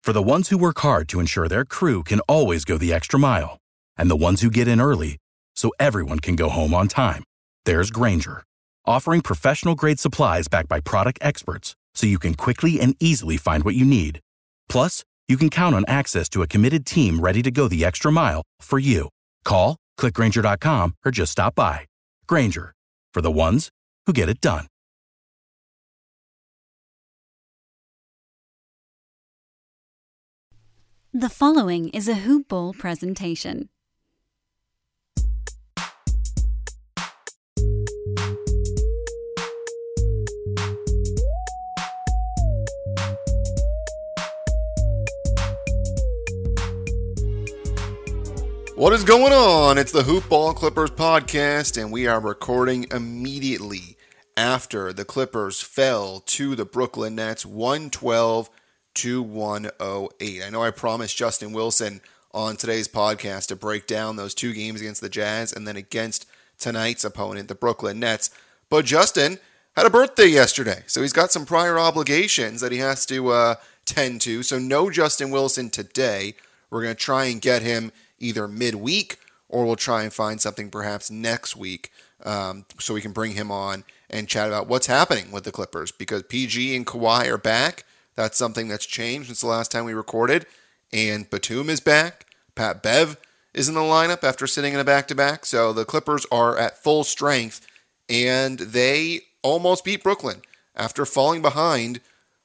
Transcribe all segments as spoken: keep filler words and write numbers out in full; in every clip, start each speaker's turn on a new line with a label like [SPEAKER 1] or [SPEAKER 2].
[SPEAKER 1] For the ones who work hard to ensure their crew can always go the extra mile, and the ones who get in early so everyone can go home on time, there's Grainger, offering professional-grade supplies backed by product experts so you can quickly and easily find what you need. Plus, you can count on access to a committed team ready to go the extra mile for you. Call, click Grainger dot com, or just stop by. Grainger, for the ones who get it done.
[SPEAKER 2] The following is a Hoop Ball presentation.
[SPEAKER 3] What is going on? It's the Hoop Ball Clippers podcast, and we are recording immediately after the Clippers fell to the Brooklyn Nets one twelve to one oh eight. I know I promised Justin Wilson on today's podcast to break down those two games against the Jazz and then against tonight's opponent, the Brooklyn Nets, but Justin had a birthday yesterday, so he's got some prior obligations that he has to uh, tend to, so no Justin Wilson today. We're going to try and get him either midweek, or we'll try and find something perhaps next week um, so we can bring him on and chat about what's happening with the Clippers, because P G and Kawhi are back. That's something that's changed since the last time we recorded, and Batum is back. Pat Bev is in the lineup after sitting in a back-to-back, so the Clippers are at full strength, and they almost beat Brooklyn after falling behind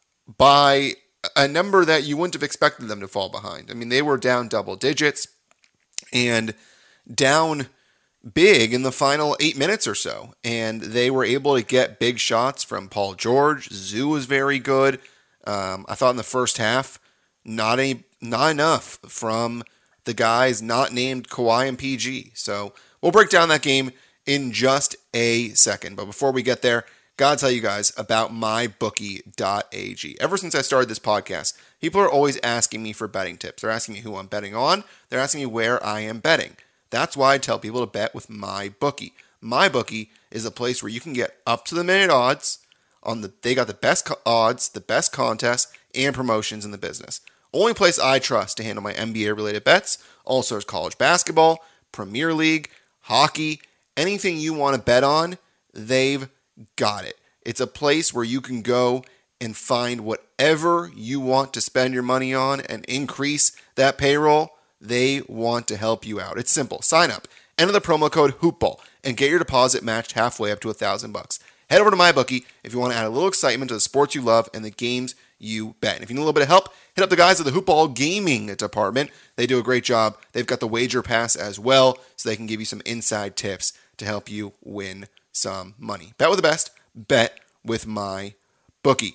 [SPEAKER 3] by a number that you wouldn't have expected them to fall behind. I mean, they were down double digits and down big in the final eight minutes or so. And they were able to get big shots from Paul George. Zoo was very good. Um, I thought in the first half, not a, not enough from the guys not named Kawhi and P G. So we'll break down that game in just a second. But before we get there, gotta tell you guys about my bookie dot a g. Ever since I started this podcast, people are always asking me for betting tips. They're asking me who I'm betting on. They're asking me where I am betting. That's why I tell people to bet with MyBookie. MyBookie is a place where you can get up to the minute odds on the. They got the best co- odds, the best contests, and promotions in the business. Only place I trust to handle my N B A related bets. Also is college basketball, Premier League, hockey, anything you want to bet on, they've got it. It's a place where you can go and find whatever you want to spend your money on and increase that payroll. They want to help you out. It's simple. Sign up, enter the promo code HoopBall, and get your deposit matched halfway up to a thousand bucks. Head over to MyBookie if you want to add a little excitement to the sports you love and the games you bet. And if you need a little bit of help, hit up the guys at the Hoopball Gaming department. They do a great job. They've got the Wager Pass as well, so they can give you some inside tips to help you win some money. Bet with the best. Bet with MyBookie.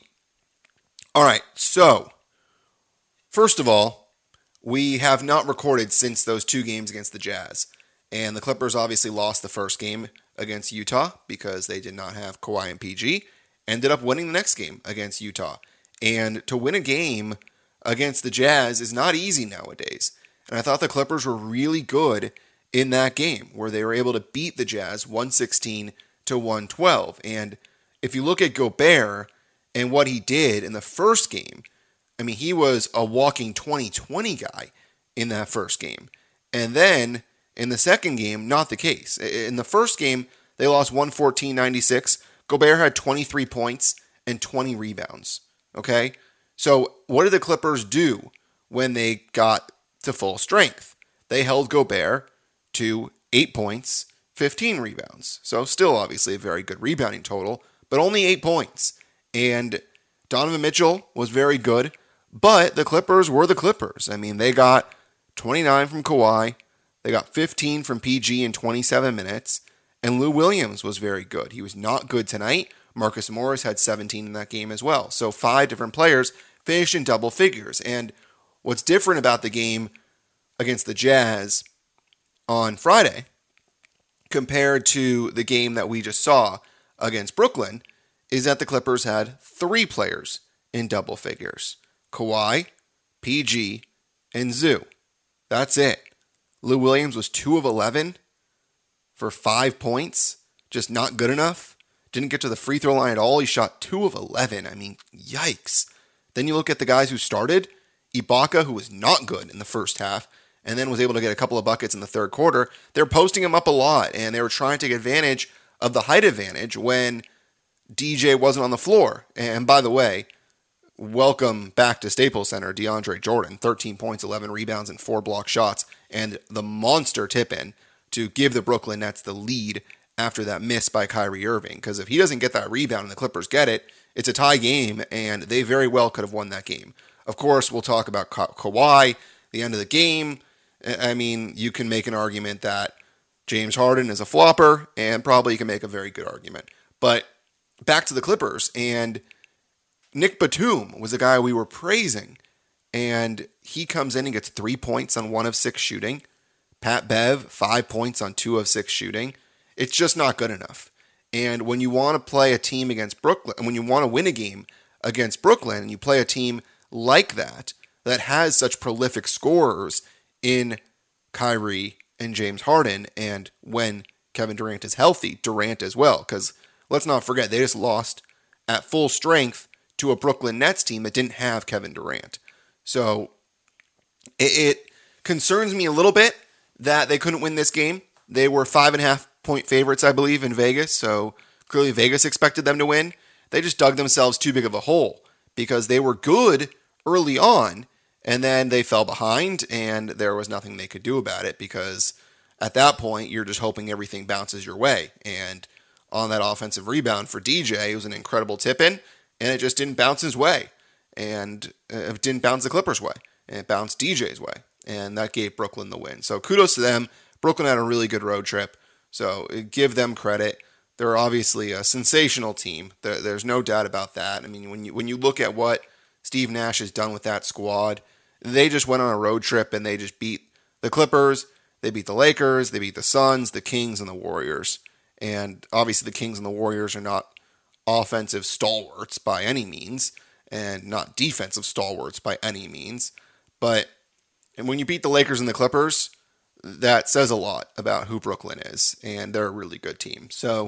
[SPEAKER 3] All right, so first of all, we have not recorded since those two games against the Jazz. And the Clippers obviously lost the first game against Utah because they did not have Kawhi and P G. Ended up winning the next game against Utah. And to win a game against the Jazz is not easy nowadays. And I thought the Clippers were really good in that game where they were able to beat the Jazz one sixteen to one twelve. And if you look at Gobert and what he did in the first game, I mean, he was a walking twenty twenty guy in that first game. And then in the second game, not the case. In the first game, they lost one fourteen ninety-six. Gobert had twenty-three points and twenty rebounds. Okay? So what did the Clippers do when they got to full strength? They held Gobert to eight points, fifteen rebounds. So still obviously a very good rebounding total, but only eight points. And Donovan Mitchell was very good, but the Clippers were the Clippers. I mean, they got twenty-nine from Kawhi, they got fifteen from P G in twenty-seven minutes, and Lou Williams was very good. He was not good tonight. Marcus Morris had seventeen in that game as well. So five different players finished in double figures. And what's different about the game against the Jazz on Friday compared to the game that we just saw against Brooklyn is that the Clippers had three players in double figures. Kawhi, P G, and Zoo. That's it. Lou Williams was two of eleven for five points. Just not good enough. Didn't get to the free throw line at all. He shot two of eleven. I mean, yikes. Then you look at the guys who started. Ibaka, who was not good in the first half, and then was able to get a couple of buckets in the third quarter, they're posting him up a lot, and they were trying to take advantage of the height advantage when D J wasn't on the floor. And by the way, welcome back to Staples Center, DeAndre Jordan, thirteen points, eleven rebounds, and four block shots, and the monster tip-in to give the Brooklyn Nets the lead after that miss by Kyrie Irving. Because if he doesn't get that rebound and the Clippers get it, it's a tie game, and they very well could have won that game. Of course, we'll talk about Ka- Kawhi, the end of the game. I mean, you can make an argument that James Harden is a flopper, and probably you can make a very good argument. But back to the Clippers, and Nick Batum was the guy we were praising, and he comes in and gets three points on one of six shooting. Pat Bev, five points on two of six shooting. It's just not good enough. And when you want to play a team against Brooklyn, and when you want to win a game against Brooklyn, and you play a team like that, that has such prolific scorers in Kyrie and James Harden, and when Kevin Durant is healthy, Durant as well, because let's not forget, they just lost at full strength to a Brooklyn Nets team that didn't have Kevin Durant. So it, it concerns me a little bit that they couldn't win this game. They were five and a half point favorites, I believe, in Vegas, so clearly Vegas expected them to win. They just dug themselves too big of a hole because they were good early on, and then they fell behind, and there was nothing they could do about it because at that point, you're just hoping everything bounces your way. And on that offensive rebound for D J, it was an incredible tip-in, and it just didn't bounce his way. And it didn't bounce the Clippers' way, and it bounced D J's way. And that gave Brooklyn the win. So kudos to them. Brooklyn had a really good road trip, so give them credit. They're obviously a sensational team. There, there's no doubt about that. I mean, when you when you look at what Steve Nash has done with that squad, they just went on a road trip and they just beat the Clippers, they beat the Lakers, they beat the Suns, the Kings, and the Warriors. And obviously the Kings and the Warriors are not offensive stalwarts by any means, and not defensive stalwarts by any means. But when you beat the Lakers and the Clippers, that says a lot about who Brooklyn is, and they're a really good team. So,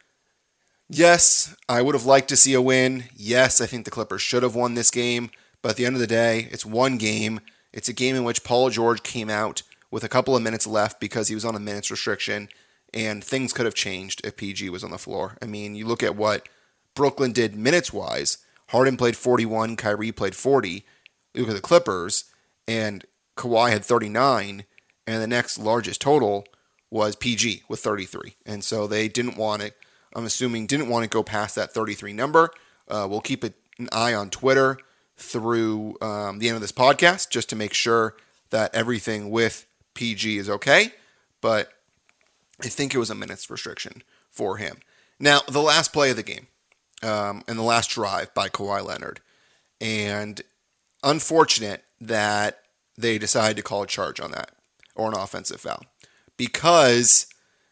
[SPEAKER 3] yes, I would have liked to see a win. Yes, I think the Clippers should have won this game, but at the end of the day, it's one game. It's a game in which Paul George came out with a couple of minutes left because he was on a minutes restriction, and things could have changed if P G was on the floor. I mean, you look at what Brooklyn did minutes-wise. Harden played forty-one, Kyrie played forty. You look at the Clippers, and Kawhi had thirty-nine, and the next largest total was P G with thirty-three. And so they didn't want to, I'm assuming, didn't want to go past that thirty-three number. Uh, we'll keep an eye on Twitter through um, the end of this podcast just to make sure that everything with P G is okay. But I think it was a minutes restriction for him. Now, the last play of the game um, and the last drive by Kawhi Leonard. And unfortunate that they decided to call a charge on that, or an offensive foul. Because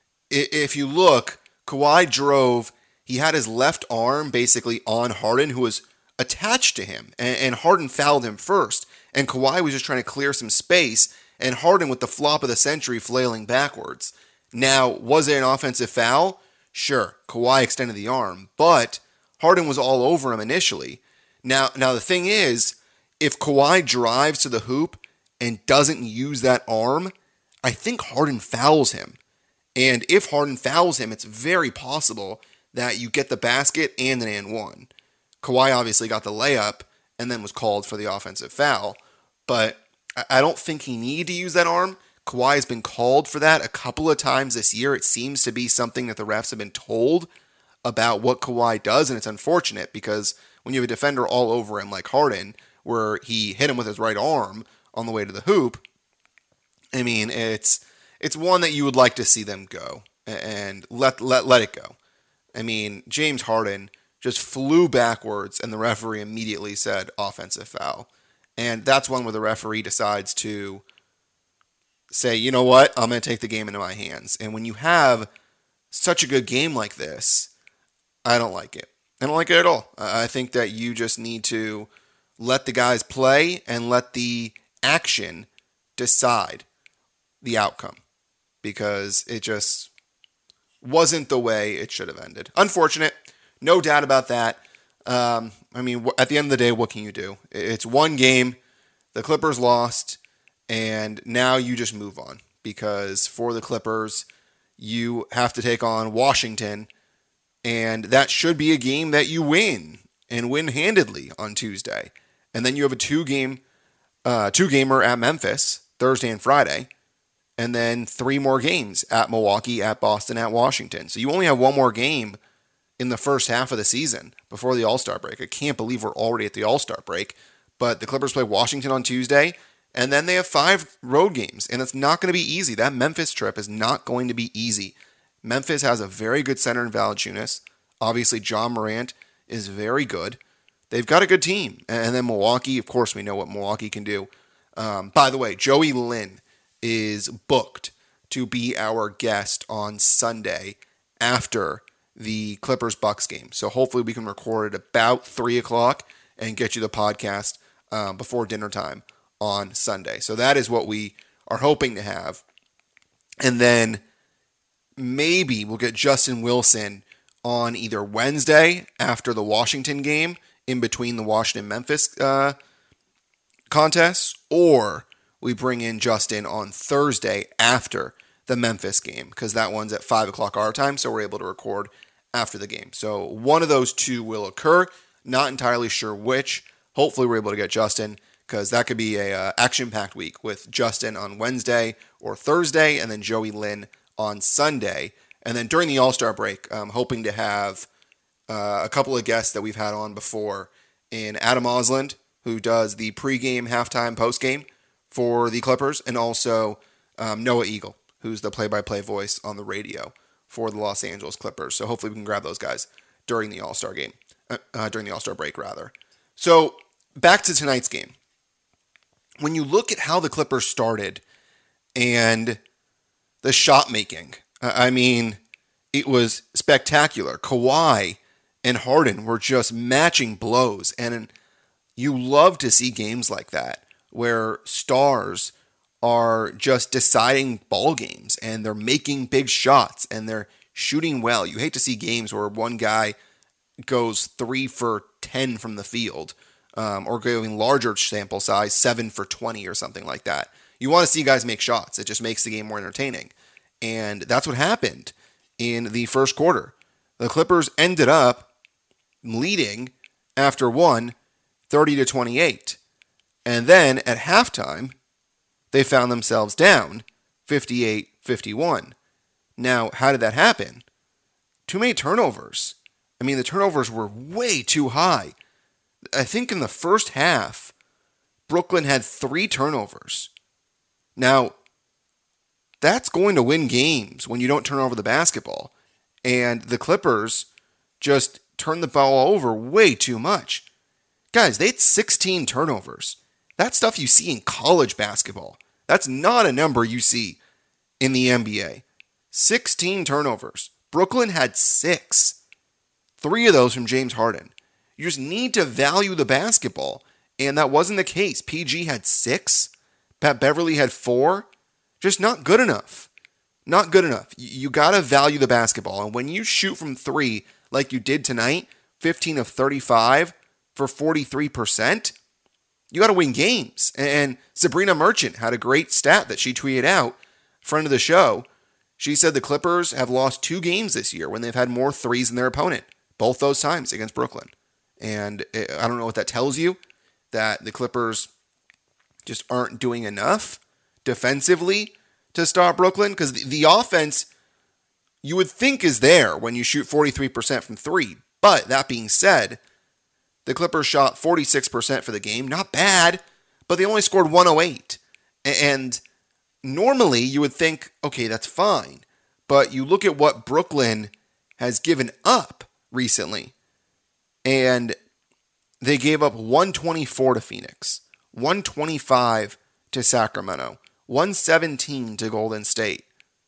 [SPEAKER 3] if you look, Kawhi drove, he had his left arm basically on Harden, who was attached to him, and Harden fouled him first. And Kawhi was just trying to clear some space, and Harden with the flop of the century flailing backwards. Now, was it an offensive foul? Sure, Kawhi extended the arm, but Harden was all over him initially. Now, now the thing is, if Kawhi drives to the hoop and doesn't use that arm, I think Harden fouls him. And if Harden fouls him, it's very possible that you get the basket and an and one. Kawhi obviously got the layup and then was called for the offensive foul, but I don't think he needed to use that arm. Kawhi has been called for that a couple of times this year. It seems to be something that the refs have been told about what Kawhi does, and it's unfortunate because when you have a defender all over him like Harden, where he hit him with his right arm on the way to the hoop, I mean, it's it's one that you would like to see them go and let let let it go. I mean, James Harden just flew backwards, and the referee immediately said offensive foul. And that's one where the referee decides to say, you know what, I'm going to take the game into my hands. And when you have such a good game like this, I don't like it. I don't like it at all. I think that you just need to let the guys play and let the action decide the outcome, because it just wasn't the way it should have ended. Unfortunate. No doubt about that. Um, I mean, at the end of the day, what can you do? It's one game. the Clippers lost, and now you just move on. Because for the Clippers, you have to take on Washington, and that should be a game that you win, and win handedly on Tuesday. And then you have a two-game, uh, two-gamer at Memphis, Thursday and Friday, and then three more games at Milwaukee, at Boston, at Washington. So you only have one more game in the first half of the season before the All-Star break. I can't believe we're already at the All-Star break. But the Clippers play Washington on Tuesday, and then they have five road games, and it's not going to be easy. That Memphis trip is not going to be easy. Memphis has a very good center in Valanciunas. Obviously, John Morant is very good. They've got a good team. And then Milwaukee, of course, we know what Milwaukee can do. Um, by the way, Joey Lynn is booked to be our guest on Sunday after the Clippers-Bucks game. So hopefully we can record at about three o'clock and get you the podcast um, before dinner time on Sunday. So that is what we are hoping to have. And then maybe we'll get Justin Wilson on either Wednesday after the Washington game, in between the Washington-Memphis uh, contests, or we bring in Justin on Thursday after the Memphis game, because that one's at five o'clock our time, so we're able to record after the game. So one of those two will occur. Not entirely sure which. Hopefully we're able to get Justin, because that could be a uh, action-packed week with Justin on Wednesday or Thursday, and then Joey Lynn on Sunday. And then during the All-Star break, I'm hoping to have uh, a couple of guests that we've had on before in Adam Osland, who does the pregame, halftime, postgame for the Clippers, and also um, Noah Eagle, who's the play-by-play voice on the radio for the Los Angeles Clippers. So hopefully we can grab those guys during the All-Star game, uh, uh, during the All-Star break, rather. So back to tonight's game. When you look at how the Clippers started and the shot making, I mean, it was spectacular. Kawhi and Harden were just matching blows, and you love to see games like that where stars are just deciding ball games and they're making big shots and they're shooting well. You hate to see games where one guy goes three for ten from the field, um, or going larger sample size, seven for twenty or something like that. You want to see guys make shots. It just makes the game more entertaining. And that's what happened in the first quarter. The Clippers ended up leading after one, thirty to twenty-eight. And then at halftime, they found themselves down fifty-eight fifty-one. Now, how did that happen? Too many turnovers. I mean, the turnovers were way too high. I think in the first half, Brooklyn had three turnovers. Now, that's going to win games when you don't turn over the basketball. And the Clippers just turned the ball over way too much. Guys, they had sixteen turnovers. That's stuff you see in college basketball. That's not a number you see in the N B A. sixteen turnovers. Brooklyn had six. Three of those from James Harden. You just need to value the basketball. And that wasn't the case. P G had six. Pat Beverly had four. Just not good enough. Not good enough. You got to value the basketball. And when you shoot from three, like you did tonight, fifteen of thirty-five for forty-three percent, you got to win games. And Sabrina Merchant had a great stat that she tweeted out, friend of the show. She said the Clippers have lost two games this year when they've had more threes than their opponent. Both those times against Brooklyn. And I don't know what that tells you, that the Clippers just aren't doing enough defensively to stop Brooklyn, because the, the offense you would think is there when you shoot forty-three percent from three. But that being said, the Clippers shot forty-six percent for the game. Not bad, but they only scored one oh eight. And normally you would think, okay, that's fine. But you look at what Brooklyn has given up recently, and they gave up one twenty-four to Phoenix, one twenty-five to Sacramento, one seventeen to Golden State,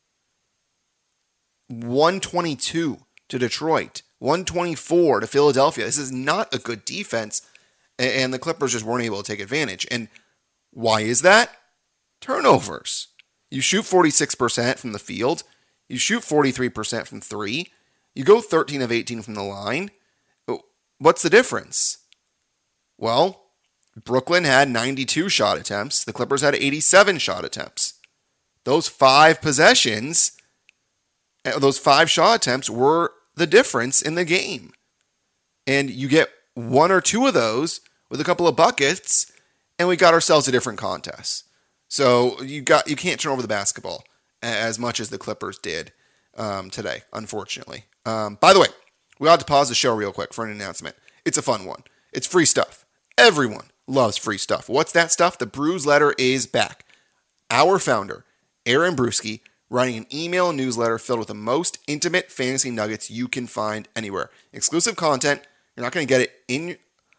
[SPEAKER 3] one twenty-two to Detroit, one twenty-four to Philadelphia. This is not a good defense, and the Clippers just weren't able to take advantage. And why is that? Turnovers. You shoot forty-six percent from the field. You shoot forty-three percent from three. You go thirteen of eighteen from the line. What's the difference? Well, Brooklyn had ninety-two shot attempts. The Clippers had eighty-seven shot attempts. Those five possessions, those five shot attempts were the difference in the game. And you get one or two of those with a couple of buckets, and we got ourselves a different contest. So you got you can't turn over the basketball as much as the Clippers did um, today, unfortunately. Um, by the way, we ought to pause the show real quick for an announcement. It's a fun one. It's free stuff. Everyone loves free stuff. What's that stuff? The Brews Letter is back. Our founder, Aaron Bruski, writing an email newsletter filled with the most intimate fantasy nuggets you can find anywhere. Exclusive content. You're not going to get it in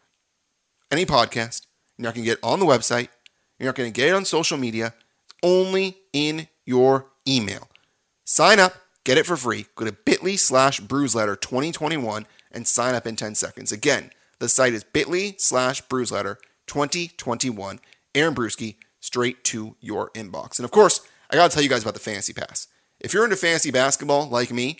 [SPEAKER 3] any podcast. You're not going to get it on the website. You're not going to get it on social media. It's only in your email. Sign up. Get it for free. Go to bit.ly slash brewsletter 2021 and sign up in ten seconds. Again, the site is bit.ly slash brewsletter 2021. Aaron Bruski, straight to your inbox. And of course, I got to tell you guys about the Fantasy Pass. If you're into fantasy basketball like me,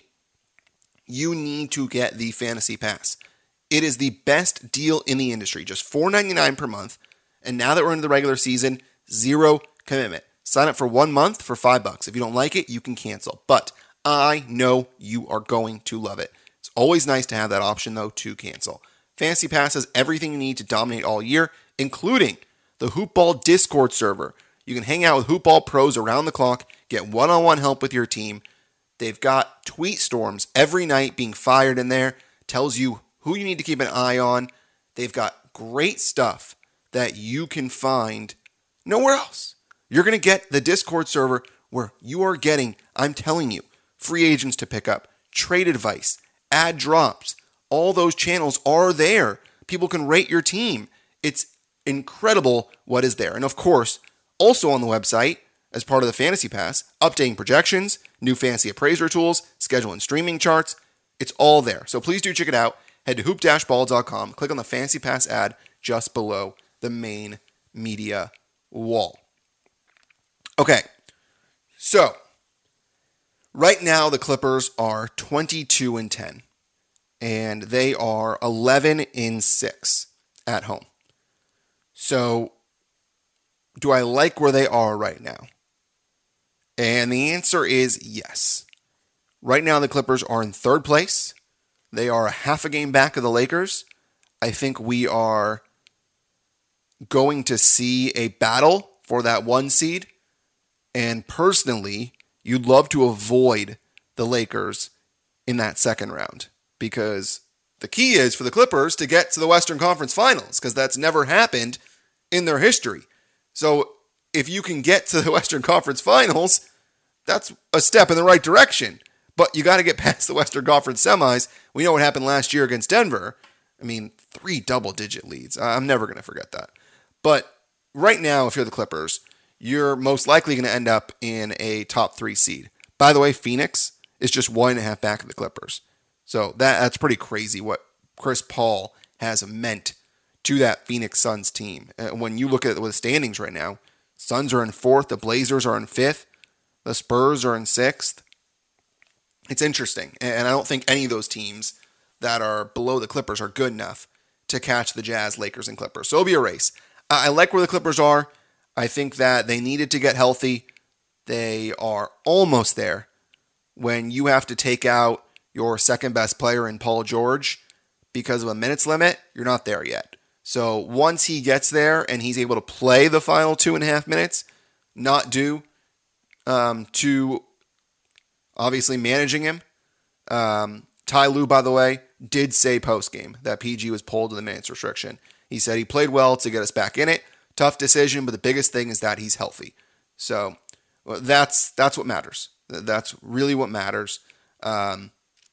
[SPEAKER 3] you need to get the Fantasy Pass. It is the best deal in the industry. Just four dollars and ninety-nine cents per month. And now that we're into the regular season, zero commitment. Sign up for one month for five bucks. If you don't like it, you can cancel. But I know you are going to love it. It's always nice to have that option, though, to cancel. Fantasy Pass has everything you need to dominate all year, including the Hoopball Discord server. You can hang out with Hoopball pros around the clock, get one-on-one help with your team. They've got tweet storms every night being fired in there. Tells you who you need to keep an eye on. They've got great stuff that you can find nowhere else. You're going to get the Discord server where you are getting, I'm telling you, free agents to pick up, trade advice, ad drops. All those channels are there. People can rate your team. It's incredible what is there. And of course, also on the website, as part of the Fantasy Pass, updating projections, new fantasy appraiser tools, schedule and streaming charts. It's all there. So please do check it out. Head to hoop dash ball dot com. Click on the Fantasy Pass ad just below the main media wall. Okay, so right now the Clippers are twenty-two and ten, and they are eleven and six at home. So do I like where they are right now? And the answer is yes. Right now the Clippers are in third place. They are a half a game back of the Lakers. I think we are going to see a battle for that one seed. And personally, you'd love to avoid the Lakers in that second round, because the key is for the Clippers to get to the Western Conference Finals, because that's never happened in their history. So if you can get to the Western Conference Finals, that's a step in the right direction. But you got to get past the Western Conference semis. We know what happened last year against Denver. I mean, three double-digit leads. I'm never going to forget that. But right now, if you're the Clippers, you're most likely going to end up in a top three seed. By the way, Phoenix is just one and a half back of the Clippers. So that that's pretty crazy what Chris Paul has meant to that Phoenix Suns team. When you look at the standings right now, Suns are in fourth, the Blazers are in fifth, the Spurs are in sixth. It's interesting, and I don't think any of those teams that are below the Clippers are good enough to catch the Jazz, Lakers, and Clippers. So it'll be a race. I like where the Clippers are. I think that they needed to get healthy. They are almost there. When you have to take out your second best player in Paul George because of a minutes limit, you're not there yet. So once he gets there and he's able to play the final two and a half minutes, not due um, to obviously managing him. Um, Ty Lue, by the way, did say post-game that P G was pulled to the minutes restriction. He said he played well to get us back in it. Tough decision, but the biggest thing is that he's healthy. So well, that's that's what matters. That's really what matters. Um,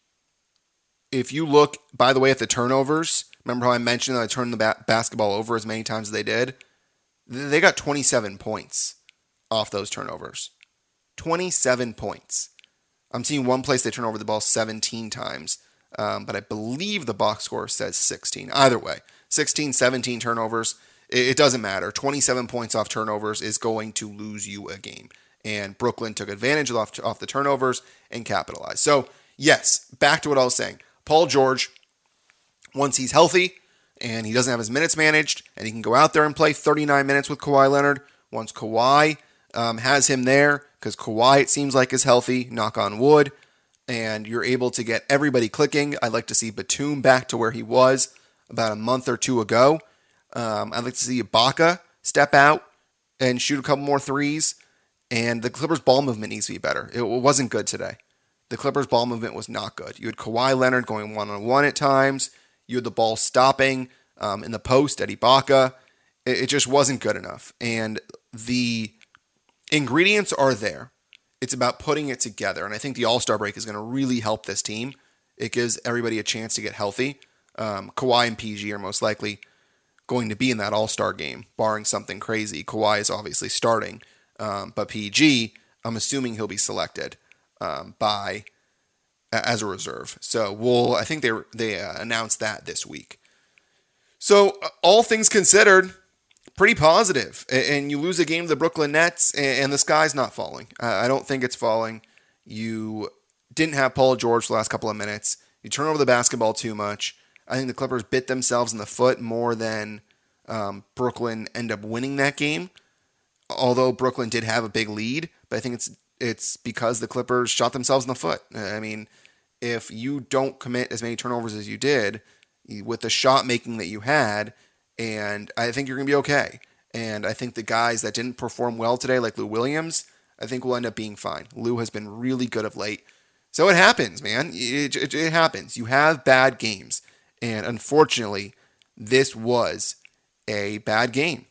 [SPEAKER 3] if you look, by the way, at the turnovers, remember how I mentioned that I turned the ba- basketball over as many times as they did? They got twenty-seven points off those turnovers. twenty-seven points. I'm seeing one place they turn over the ball seventeen times, um, but I believe the box score says sixteen. Either way, sixteen, seventeen turnovers, it, it doesn't matter. twenty-seven points off turnovers is going to lose you a game. And Brooklyn took advantage off, off the turnovers and capitalized. So, yes, back to what I was saying. Paul George, once he's healthy and he doesn't have his minutes managed, and he can go out there and play thirty-nine minutes with Kawhi Leonard once Kawhi um, has him there, because Kawhi, it seems like, is healthy, knock on wood, and you're able to get everybody clicking. I'd like to see Batum back to where he was about a month or two ago. Um, I'd like to see Ibaka step out and shoot a couple more threes, and the Clippers' ball movement needs to be better. It wasn't good today. The Clippers' ball movement was not good. You had Kawhi Leonard going one-on-one at times. You had the ball stopping um, in the post at Ibaka. It, it just wasn't good enough. And the ingredients are there. It's about putting it together. And I think the All-Star break is going to really help this team. It gives everybody a chance to get healthy. Um, Kawhi and P G are most likely going to be in that All-Star game, barring something crazy. Kawhi is obviously starting. Um, but P G, I'm assuming he'll be selected um, by as a reserve. So we'll. I think they they uh, announced that this week. So uh, all things considered, pretty positive. And you lose a game to the Brooklyn Nets, and the sky's not falling. I don't think it's falling. You didn't have Paul George for the last couple of minutes. You turn over the basketball too much. I think the Clippers bit themselves in the foot more than um, Brooklyn end up winning that game. Although Brooklyn did have a big lead, but I think it's it's because the Clippers shot themselves in the foot. I mean, if you don't commit as many turnovers as you did with the shot making that you had, and I think you're going to be okay. And I think the guys that didn't perform well today, like Lou Williams, I think will end up being fine. Lou has been really good of late. So it happens, man. It, it, it happens. You have bad games. And unfortunately, this was a bad game.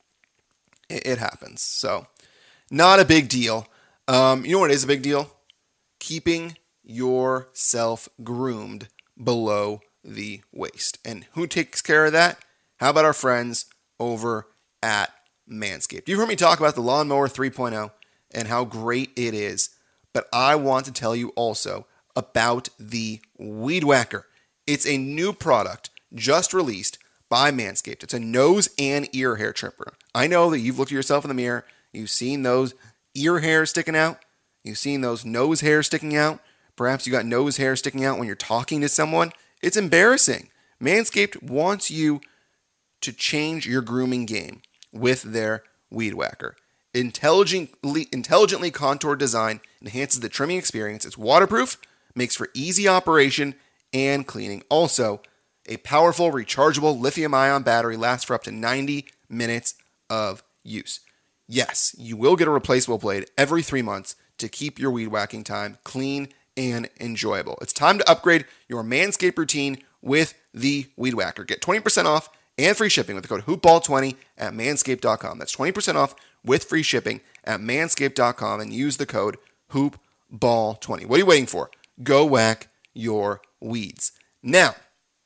[SPEAKER 3] It, it happens. So not a big deal. Um, you know what is a big deal? Keeping yourself groomed below the waist. And who takes care of that? How about our friends over at Manscaped? You've heard me talk about the Lawnmower three point oh and how great it is. But I want to tell you also about the Weed Whacker. It's a new product just released by Manscaped. It's a nose and ear hair trimmer. I know that you've looked at yourself in the mirror. You've seen those ear hairs sticking out. You've seen those nose hairs sticking out. Perhaps you got nose hair sticking out when you're talking to someone. It's embarrassing. Manscaped wants you to change your grooming game with their Weed Whacker. Intelligently, intelligently contoured design enhances the trimming experience. It's waterproof, makes for easy operation and cleaning. Also, a powerful rechargeable lithium-ion battery lasts for up to ninety minutes of use. Yes, you will get a replaceable blade every three months to keep your weed whacking time clean and enjoyable. It's time to upgrade your Manscaped routine with the Weed Whacker. Get twenty percent off and free shipping with the code hoop ball twenty at manscaped dot com. That's twenty percent off with free shipping at manscaped dot com and use the code hoop ball twenty. What are you waiting for? Go whack your weeds. Now,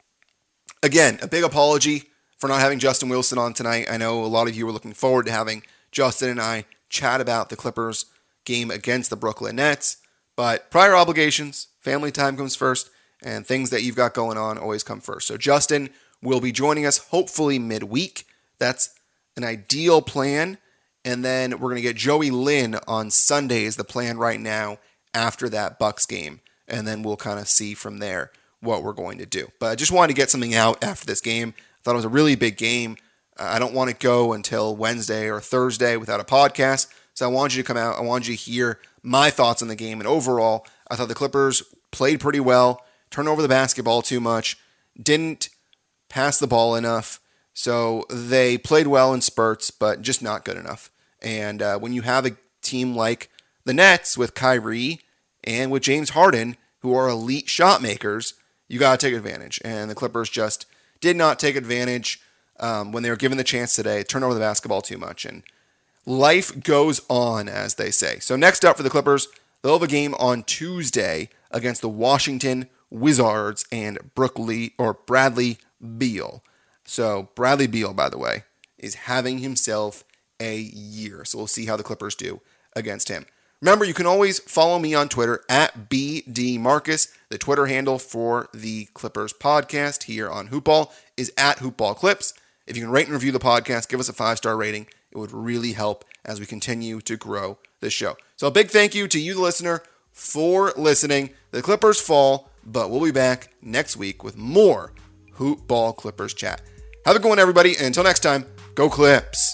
[SPEAKER 3] again, a big apology for not having Justin Wilson on tonight. I know a lot of you were looking forward to having Justin and I chat about the Clippers game against the Brooklyn Nets, but prior obligations, family time comes first, and things that you've got going on always come first. So Justin will be joining us hopefully midweek. That's an ideal plan. And then we're going to get Joey Lynn on Sunday is the plan right now after that Bucks game. And then we'll kind of see from there what we're going to do. But I just wanted to get something out after this game. I thought it was a really big game. I don't want to go until Wednesday or Thursday without a podcast. So I wanted you to come out. I wanted you to hear my thoughts on the game. And overall, I thought the Clippers played pretty well, turned over the basketball too much, didn't pass the ball enough. So they played well in spurts, but just not good enough. And uh, when you have a team like the Nets with Kyrie and with James Harden, who are elite shot makers, you got to take advantage. And the Clippers just did not take advantage um, when they were given the chance today, turn over the basketball too much. And life goes on, as they say. So next up for the Clippers, they'll have a game on Tuesday against the Washington Wizards and Brooklyn or Bradley Beal. So Bradley Beal, by the way, is having himself a year. So we'll see how the Clippers do against him. Remember, you can always follow me on Twitter at B D Marcus. The Twitter handle for the Clippers podcast here on Hoopball is at Hoopball Clips. If you can rate and review the podcast, give us a five-star rating. It would really help as we continue to grow this show. So a big thank you to you, the listener, for listening. The Clippers fall, but we'll be back next week with more Hoopball Clippers chat. Have a good one, everybody. And until next time, go Clips.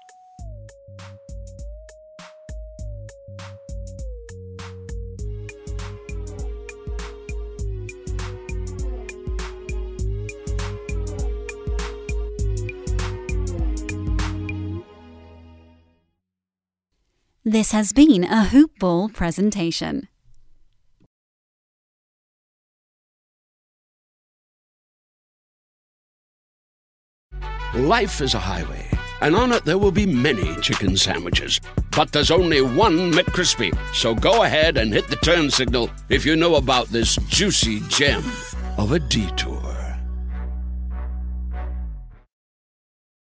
[SPEAKER 2] This has been a Hoop Ball presentation.
[SPEAKER 4] Life is a highway, and on it there will be many chicken sandwiches. But there's only one McCrispy, so go ahead and hit the turn signal if you know about this juicy gem of a detour.